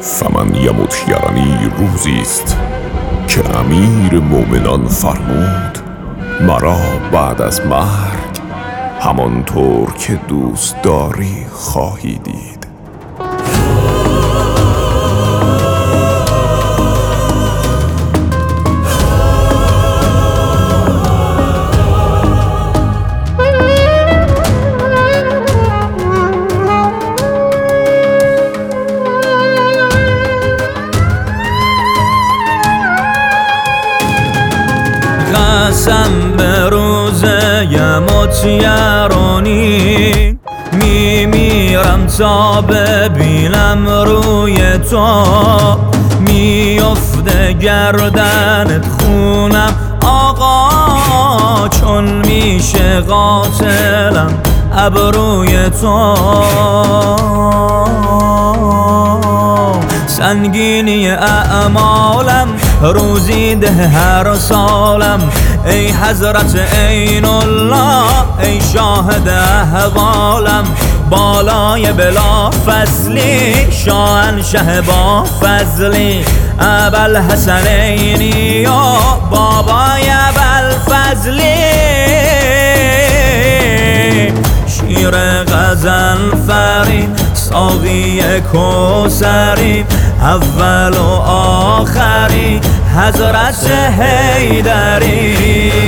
فمن یمت یعنی روزیست که امیر مومنان فرمود مرا بعد از مرگ همانطور که دوست داری خواهی دید. قسم به روز یمت یرانی میمیرم تا ببینم روی تو، میفته گردنت خونم آقا، چون میشه قاتلم ابروی تو. سنگینی اعمالم روزی ده هر سالم، ای حضرت عین الله ای شاهد احوالم، بالای بلا فضلی شاهنشه با فضلی، ابوالحسنینی و بابای ابوالفضلی، شیر غزل فری ساقی کوثری، اول و آخری حضرت حیدری.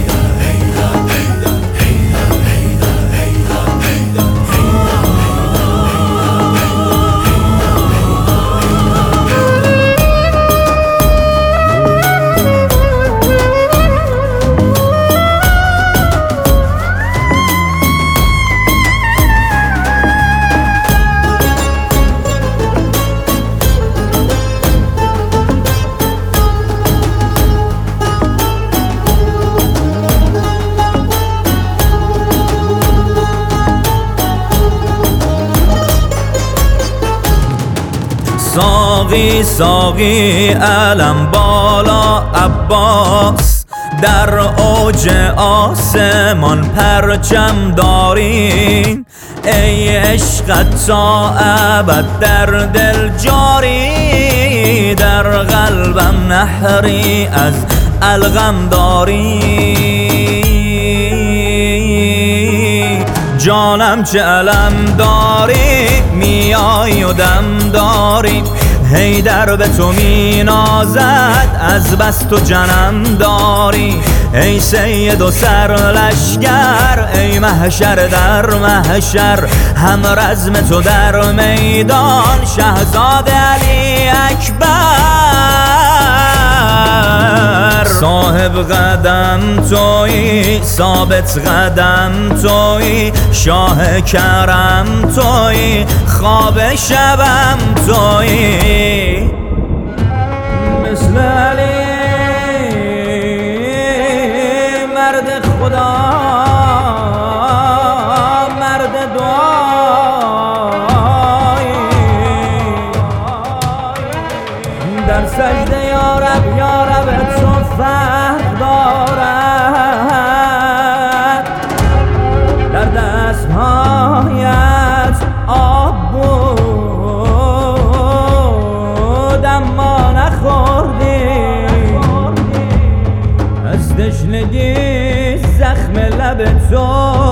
ساقی ساقی علم بالا عباس، در اوج آسمان پرچم داریم، ای عشقت تا ابد در دل جاری، در قلبم نهری از الغم داری، جانم چه علم داری میای و دم داری، حیدر به تو می نازد از بس تو جنم داری، ای سید و سرلشگر ای محشر در محشر، هم رزم تو در میدان شهزاده علی اکبر، صاحب قدم تویی ثابت قدم تویی، شاه کرم تویی خواب شبم تویی، مثل علی مرد خدا مرد دعایی، در سجده یارب یارب تو فرق دارد، در دستهایت آب بود اما نخوردی، از تشنگی زخم لب تو